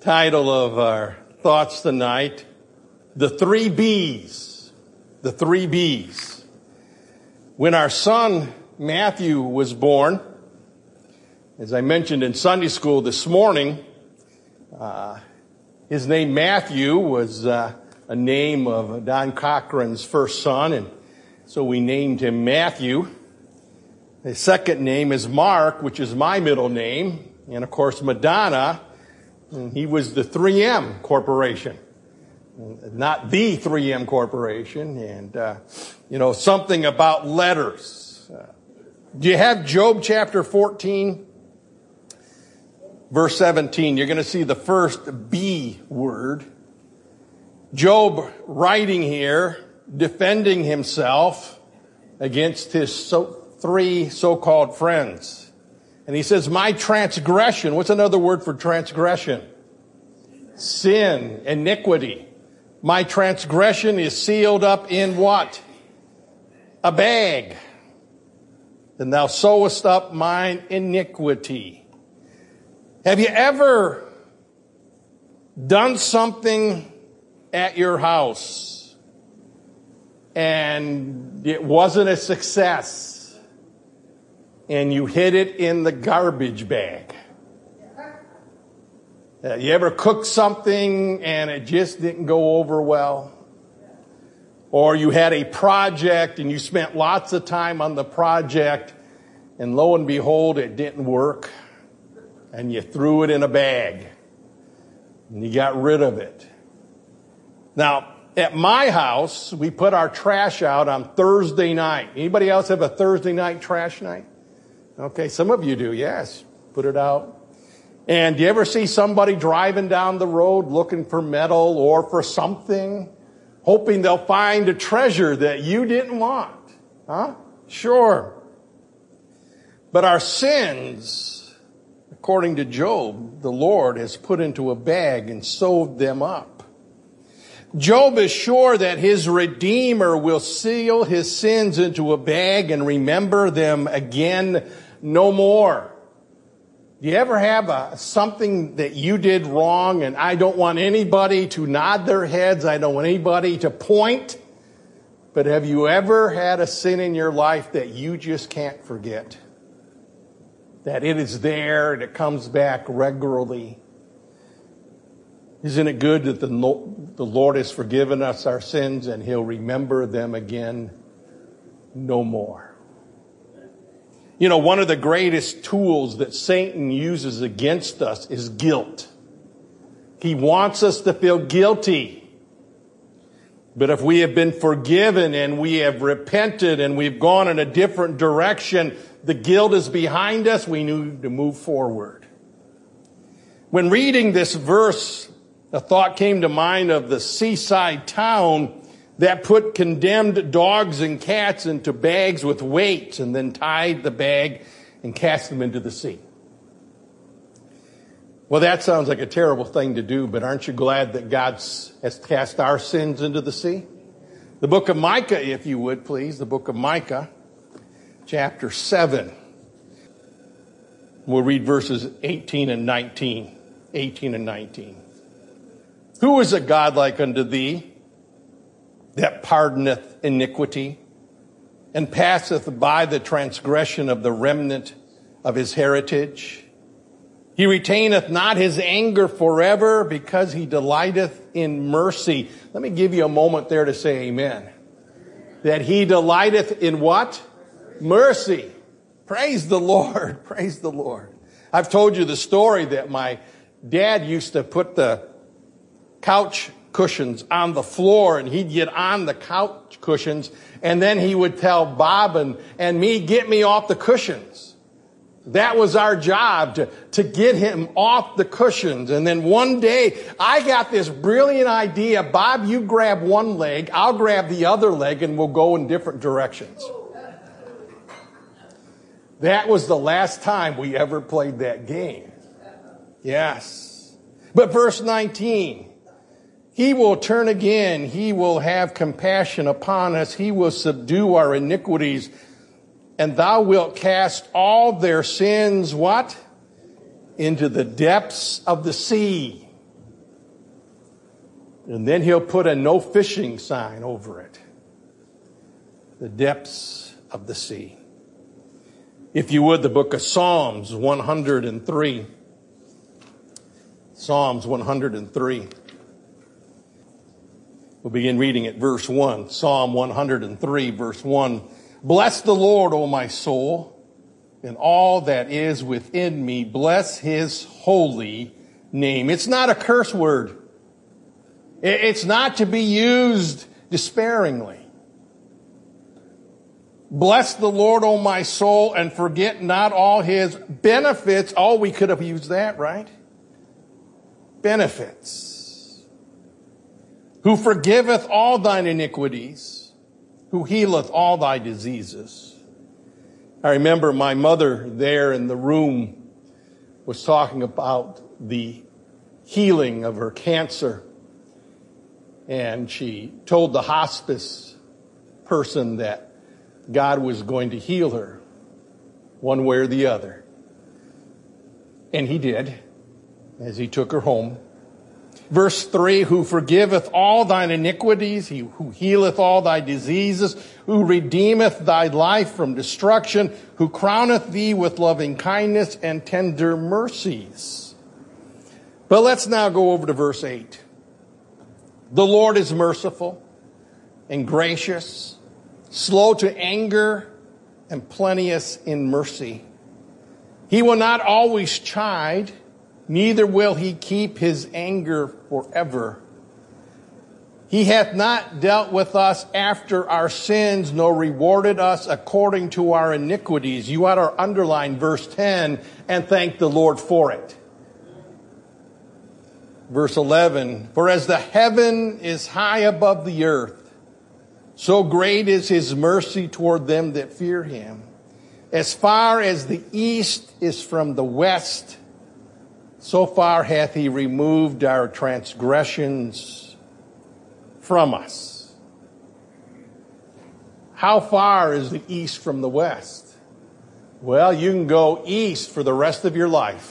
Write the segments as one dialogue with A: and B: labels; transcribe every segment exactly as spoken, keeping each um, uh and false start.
A: Title of our thoughts tonight, The Three B's. The Three B's. When our son Matthew was born, as I mentioned in Sunday school this morning, uh, his name Matthew was uh, a name of Don Cochran's first son, and so we named him Matthew. His second name is Mark, which is my middle name, and of course Madonna. And he was the three M Corporation, not the three M Corporation. And, uh, you know, something about letters. Uh, do you have Job chapter fourteen, verse seventeen? You're going to see the first B word. Job writing here, defending himself against his so, three so-called friends. And he says, my transgression, what's another word for transgression? Sin, iniquity. My transgression is sealed up in what? A bag. And thou sewest up mine iniquity. Have you ever done something at your house and it wasn't a success? And you hid it in the garbage bag. Uh, you ever cooked something and it just didn't go over well? Or you had a project and you spent lots of time on the project and lo and behold, it didn't work. And you threw it in a bag. And you got rid of it. Now, at my house, we put our trash out on Thursday night. Anybody else have a Thursday night trash night? Okay, some of you do, yes. Put it out. And do you ever see somebody driving down the road looking for metal or for something, hoping they'll find a treasure that you didn't want? Huh? Sure. But our sins, according to Job, the Lord has put into a bag and sewed them up. Job is sure that his Redeemer will seal his sins into a bag and remember them again no more. Do you ever have a, something that you did wrong, and I don't want anybody to nod their heads, I don't want anybody to point, but have you ever had a sin in your life that you just can't forget? That it is there and it comes back regularly? Isn't it good that the, the Lord has forgiven us our sins and He'll remember them again no more? You know, one of the greatest tools that Satan uses against us is guilt. He wants us to feel guilty. But if we have been forgiven and we have repented and we've gone in a different direction, the guilt is behind us, we need to move forward. When reading this verse, a thought came to mind of the seaside town that put condemned dogs and cats into bags with weights and then tied the bag and cast them into the sea. Well, that sounds like a terrible thing to do, but aren't you glad that God has cast our sins into the sea? The book of Micah, if you would, please. The book of Micah, chapter seven. We'll read verses eighteen and nineteen. eighteen and nineteen. Who is a God like unto thee, that pardoneth iniquity, and passeth by the transgression of the remnant of his heritage? He retaineth not his anger forever, because he delighteth in mercy. Let me give you a moment there to say amen. That he delighteth in what? Mercy. Praise the Lord. Praise the Lord. I've told you the story that my dad used to put the couch cushions on the floor, and he'd get on the couch cushions, and then he would tell Bob and, and me, get me off the cushions. That was our job, to, to get him off the cushions. And then one day, I got this brilliant idea. Bob, you grab one leg, I'll grab the other leg, and we'll go in different directions. That was the last time we ever played that game. Yes. But verse nineteen, He will turn again. He will have compassion upon us. He will subdue our iniquities. And thou wilt cast all their sins, what? Into the depths of the sea. And then he'll put a no fishing sign over it. The depths of the sea. If you would, the book of Psalms one hundred three. Psalms one hundred three. We'll begin reading at verse one. Psalm one hundred three, verse one. Bless the Lord, O my soul, and all that is within me. Bless his holy name. It's not a curse word. It's not to be used despairingly. Bless the Lord, O my soul, and forget not all his benefits. Oh, we could have used that, right? Benefits. Who forgiveth all thine iniquities, who healeth all thy diseases. I remember my mother there in the room was talking about the healing of her cancer. And she told the hospice person that God was going to heal her one way or the other. And he did, as he took her home. Verse three, who forgiveth all thine iniquities, he who healeth all thy diseases, who redeemeth thy life from destruction, who crowneth thee with loving kindness and tender mercies. But let's now go over to verse eight. The Lord is merciful and gracious, slow to anger, and plenteous in mercy. He will not always chide, neither will he keep his anger forever. He hath not dealt with us after our sins, nor rewarded us according to our iniquities. You ought to underline verse ten and thank the Lord for it. Verse eleven, for as the heaven is high above the earth, so great is his mercy toward them that fear him. As far as the east is from the west, so far hath he removed our transgressions from us. How far is the east from the west? Well, you can go east for the rest of your life.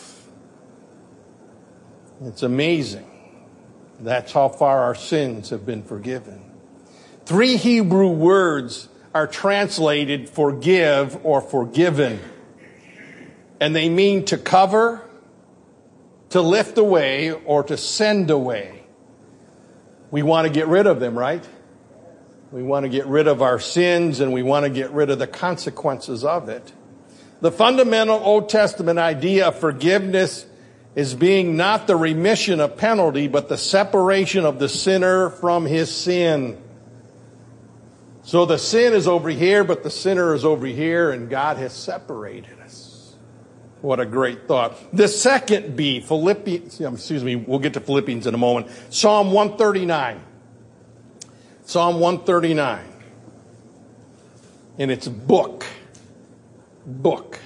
A: It's amazing. That's how far our sins have been forgiven. Three Hebrew words are translated forgive or forgiven. And they mean to cover, to lift away, or to send away. We want to get rid of them, right? We want to get rid of our sins, and we want to get rid of the consequences of it. The fundamental Old Testament idea of forgiveness is being not the remission of penalty, but the separation of the sinner from his sin. So the sin is over here, but the sinner is over here, and God has separated us. What a great thought. The second B, Philippians, excuse me, we'll get to Philippians in a moment. Psalm one thirty-nine. Psalm one thirty-nine. And it's book. Book.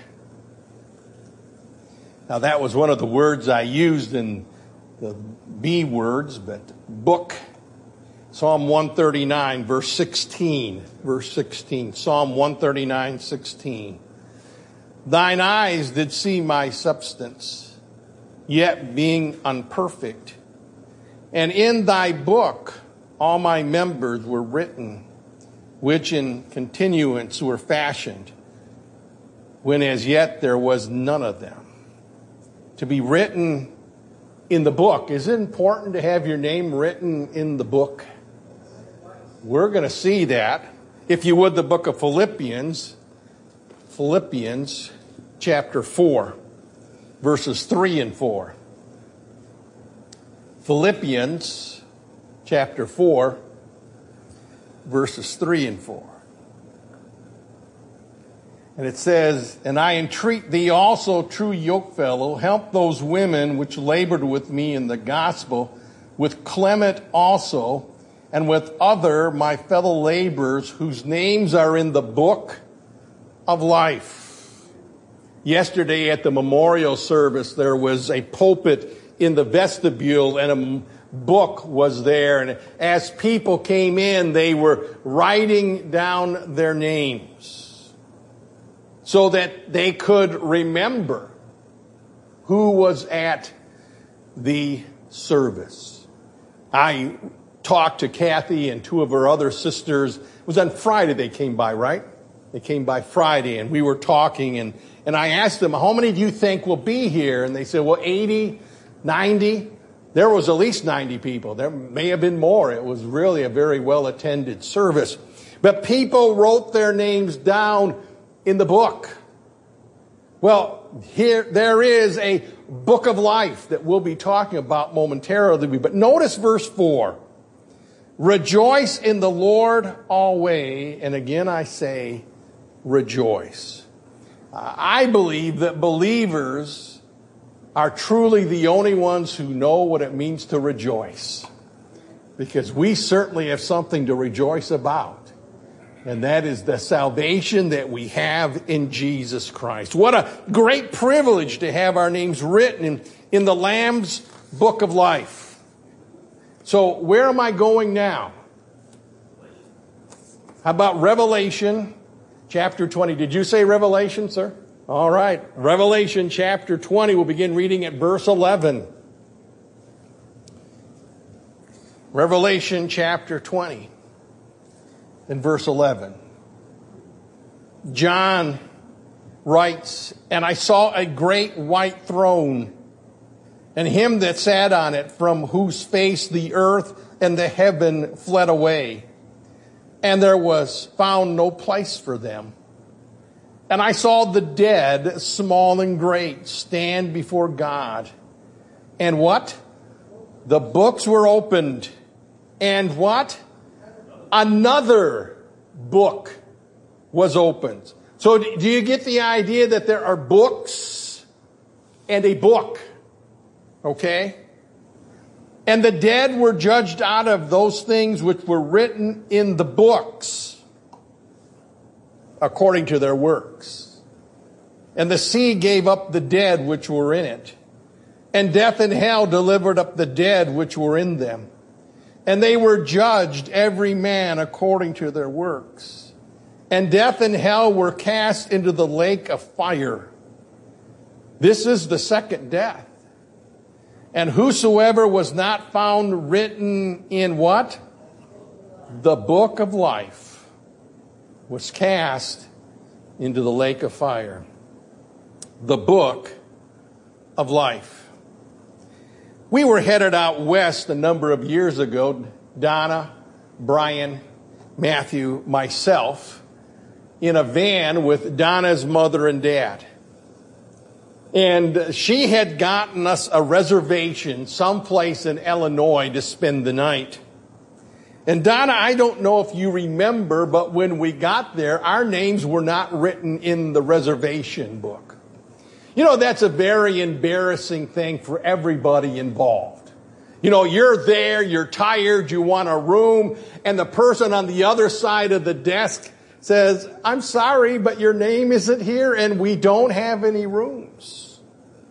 A: Now that was one of the words I used in the B words, but book. Psalm one thirty-nine, verse sixteen. Verse sixteen. Psalm one thirty-nine, sixteen. Thine eyes did see my substance, yet being unperfect. And in thy book all my members were written, which in continuance were fashioned, when as yet there was none of them. To be written in the book. Is it important to have your name written in the book? We're going to see that. If you would, the book of Philippians, Philippians chapter four, verses three and four. Philippians chapter four, verses three and four. And it says, and I entreat thee also, true yokefellow, help those women which labored with me in the gospel, with Clement also, and with other my fellow laborers, whose names are in the book of life. Yesterday at the memorial service, there was a pulpit in the vestibule, and a book was there. And as people came in, they were writing down their names, so that they could remember who was at the service. I talked to Kathy and two of her other sisters. It was on Friday they came by, right? They came by Friday, and we were talking, and, and I asked them, how many do you think will be here? And they said, well, eighty, ninety. There was at least ninety people. There may have been more. It was really a very well-attended service. But people wrote their names down in the book. Well, here, there is a book of life that we'll be talking about momentarily. But notice verse four. Rejoice in the Lord always. And again, I say, rejoice. I believe that believers are truly the only ones who know what it means to rejoice. Because we certainly have something to rejoice about. And that is the salvation that we have in Jesus Christ. What a great privilege to have our names written in, in the Lamb's book of life. So where am I going now? How about Revelation chapter twenty? Did you say Revelation, sir? All right. Revelation chapter twenty. We'll begin reading at verse eleven. Revelation chapter twenty and verse eleven. John writes, and I saw a great white throne, and him that sat on it, from whose face the earth and the heaven fled away, and there was found no place for them. And I saw the dead, small and great, stand before God. And what? The books were opened. And what? Another book was opened. So do you get the idea that there are books and a book? Okay? And the dead were judged out of those things which were written in the books, according to their works. And the sea gave up the dead which were in it. And death and hell delivered up the dead which were in them. And they were judged, every man according to their works. And death and hell were cast into the lake of fire. This is the second death. And whosoever was not found written in what? The book of life was cast into the lake of fire. The book of life. We were headed out west a number of years ago, Donna, Brian, Matthew, myself, in a van with Donna's mother and dad. And she had gotten us a reservation someplace in Illinois to spend the night. And Donna, I don't know if you remember, but when we got there, our names were not written in the reservation book. You know, that's a very embarrassing thing for everybody involved. You know, you're there, you're tired, you want a room, and the person on the other side of the desk says, I'm sorry, but your name isn't here, and we don't have any rooms.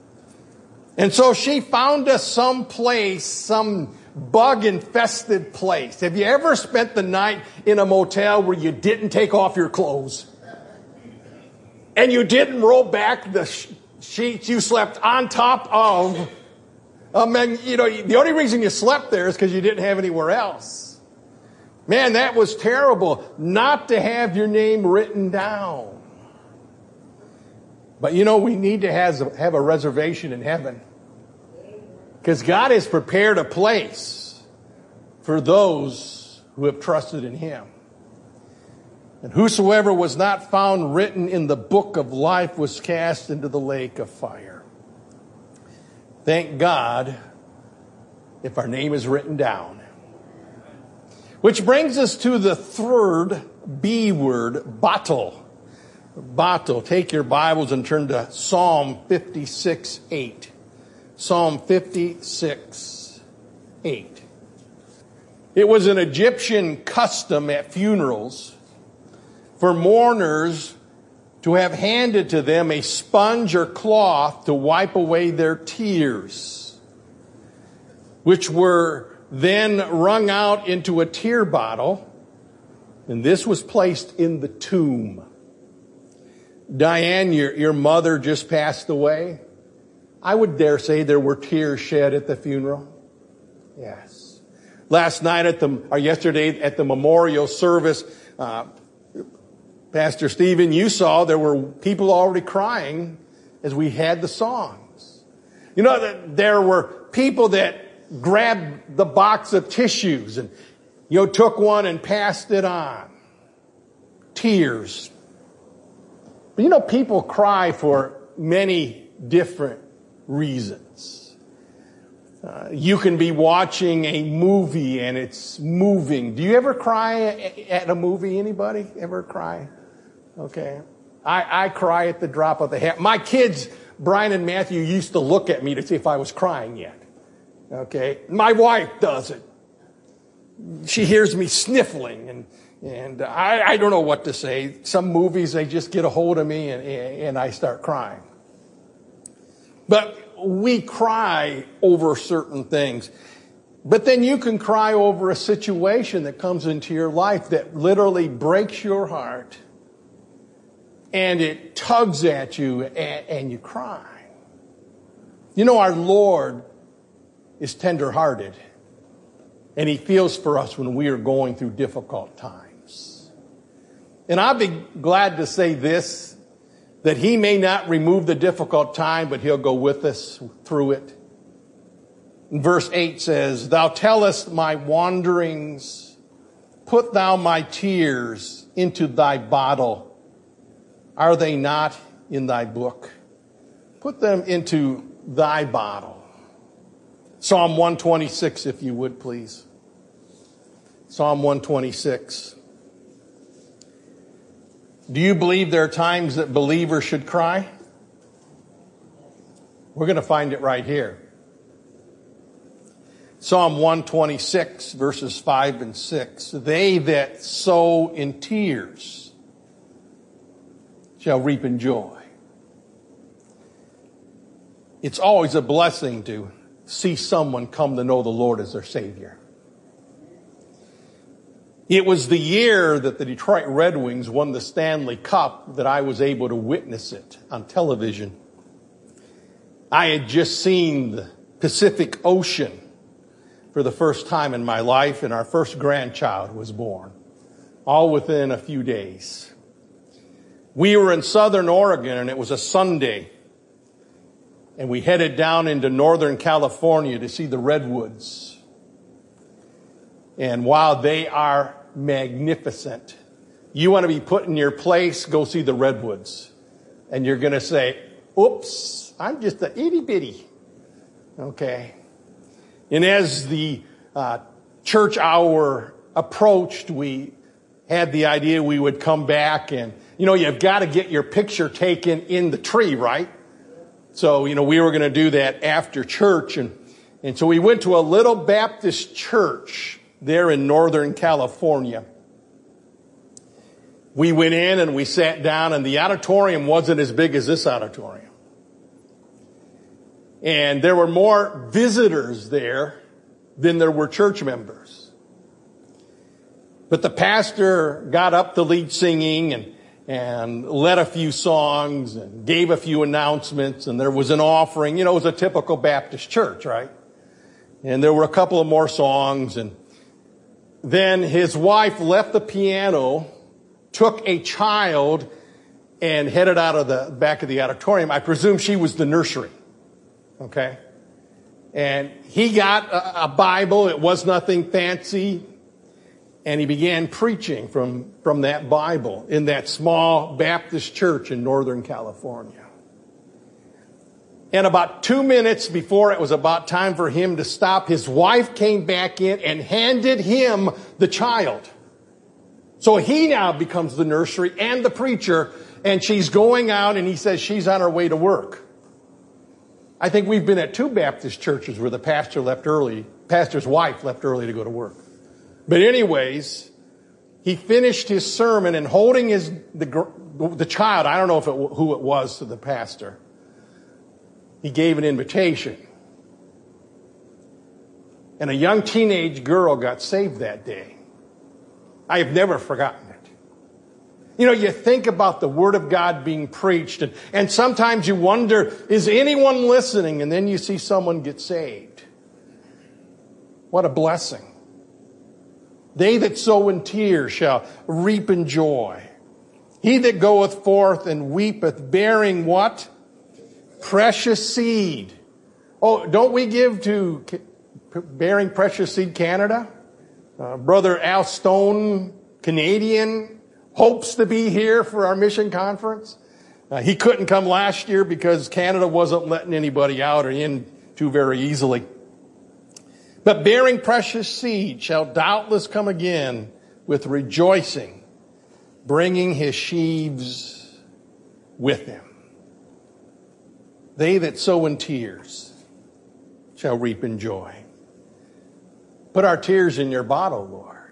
A: And so she found us some place, some bug-infested place. Have you ever spent the night in a motel where you didn't take off your clothes? And you didn't roll back the sh- sheets you slept on top of? Um, and, you know, the only reason you slept there is because you didn't have anywhere else. Man, that was terrible, not to have your name written down. But, you know, we need to have, have a reservation in heaven. Because God has prepared a place for those who have trusted in Him. And whosoever was not found written in the book of life was cast into the lake of fire. Thank God if our name is written down. Which brings us to the third B word, bottle. Bottle. Take your Bibles and turn to Psalm fifty-six eight. Psalm fifty-six eight. It was an Egyptian custom at funerals for mourners to have handed to them a sponge or cloth to wipe away their tears, which were then wrung out into a tear bottle, and this was placed in the tomb. Diane, your, your mother just passed away. I would dare say there were tears shed at the funeral. Yes. Last night at the, or yesterday at the memorial service, uh, Pastor Stephen, you saw there were people already crying as we had the songs. You know, that there were people that grabbed the box of tissues and, you know, took one and passed it on. Tears. But you know, people cry for many different reasons. Uh, you can be watching a movie and it's moving. Do you ever cry at a movie? Anybody ever cry? Okay. I, I cry at the drop of the hat. My kids, Brian and Matthew, used to look at me to see if I was crying yet. Okay. My wife does it. She hears me sniffling, and and I, I don't know what to say. Some movies, they just get a hold of me and, and I start crying. But we cry over certain things. But then you can cry over a situation that comes into your life that literally breaks your heart, and it tugs at you, and, and you cry. You know, our Lord is tender-hearted, and He feels for us when we are going through difficult times. And I'll be glad to say this, that He may not remove the difficult time, but He'll go with us through it. And verse eight says, "Thou tellest my wanderings, put thou my tears into thy bottle. Are they not in thy book? Put them into thy bottle." Psalm one twenty-six, if you would, please. Psalm one twenty-six. Do you believe there are times that believers should cry? We're going to find it right here. Psalm one twenty-six, verses five and six. "They that sow in tears shall reap in joy." It's always a blessing to see someone come to know the Lord as their Savior. It was the year that the Detroit Red Wings won the Stanley Cup that I was able to witness it on television. I had just seen the Pacific Ocean for the first time in my life, and our first grandchild was born, all within a few days. We were in Southern Oregon, and it was a Sunday, and we headed down into Northern California to see the redwoods. And while they are magnificent, you want to be put in your place, go see the redwoods. And you're going to say, "Oops, I'm just a itty bitty." Okay. And as the uh, church hour approached, we had the idea we would come back, and, you know, you've got to get your picture taken in the tree, right? So, you know, we were going to do that after church. And, and so we went to a little Baptist church there in Northern California. We went in and we sat down, and the auditorium wasn't as big as this auditorium. And there were more visitors there than there were church members. But the pastor got up to lead singing and, and led a few songs and gave a few announcements, and there was an offering. You know, it was a typical Baptist church, right? And there were a couple of more songs, and then his wife left the piano, took a child, and headed out of the back of the auditorium. I presume she was the nursery. Okay? And he got a, a Bible. It was nothing fancy. And he began preaching from, from that Bible in that small Baptist church in Northern California. And about two minutes before it was about time for him to stop, his wife came back in and handed him the child. So he now becomes the nursery and the preacher, and she's going out, and he says she's on her way to work. I think we've been at two Baptist churches where the pastor left early, pastor's wife left early to go to work. But anyways, he finished his sermon, and holding his the, the child, I don't know if it, who it was to the pastor, he gave an invitation. And a young teenage girl got saved that day. I have never forgotten it. You know, you think about the Word of God being preached, and, and sometimes you wonder, is anyone listening? And then you see someone get saved. What a blessing. They that sow in tears shall reap in joy. He that goeth forth and weepeth, bearing what? Precious seed. Oh, don't we give to Bearing Precious Seed Canada? Uh, Brother Al Stone, Canadian, hopes to be here for our mission conference. Uh, he couldn't come last year because Canada wasn't letting anybody out or in too very easily. But bearing precious seed shall doubtless come again with rejoicing, bringing his sheaves with him. They that sow in tears shall reap in joy. Put our tears in your bottle, Lord.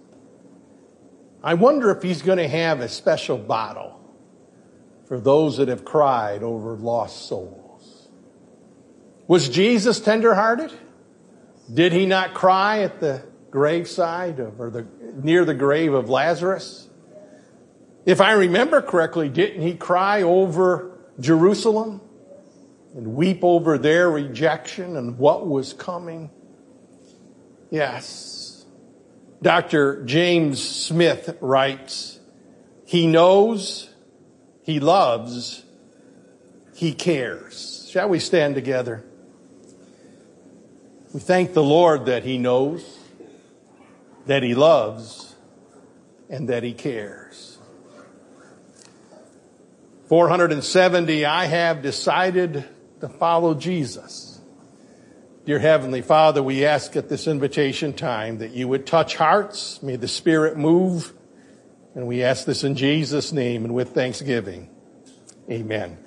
A: I wonder if he's going to have a special bottle for those that have cried over lost souls. Was Jesus tenderhearted? Did he not cry at the graveside of, or the, near the grave of Lazarus? If I remember correctly, didn't he cry over Jerusalem and weep over their rejection and what was coming? Yes. Doctor James Smith writes, he knows, he loves, he cares. Shall we stand together? We thank the Lord that he knows, that he loves, and that he cares. four hundred seventy, I have decided to follow Jesus. Dear Heavenly Father, we ask at this invitation time that you would touch hearts. May the Spirit move. And we ask this in Jesus' name and with thanksgiving. Amen.